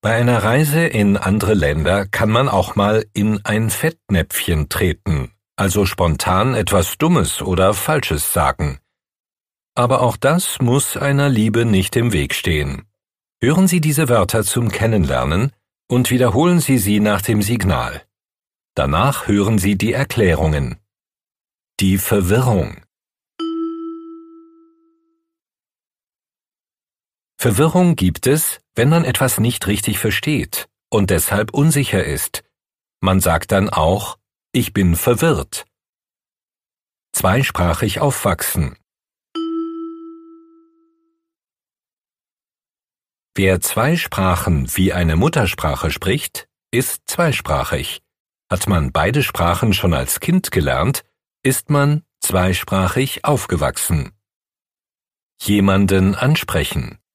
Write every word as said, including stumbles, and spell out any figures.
Bei einer Reise in andere Länder kann man auch mal in ein Fettnäpfchen treten, also spontan etwas Dummes oder Falsches sagen. Aber auch das muss einer Liebe nicht im Weg stehen. Hören Sie diese Wörter zum Kennenlernen und wiederholen Sie sie nach dem Signal. Danach hören Sie die Erklärungen. Die Verwirrung. Verwirrung gibt es, wenn man etwas nicht richtig versteht und deshalb unsicher ist. Man sagt dann auch, ich bin verwirrt. Zweisprachig aufwachsen. Wer zwei Sprachen wie eine Muttersprache spricht, ist zweisprachig. Hat man beide Sprachen schon als Kind gelernt, ist man zweisprachig aufgewachsen. Jemanden ansprechen.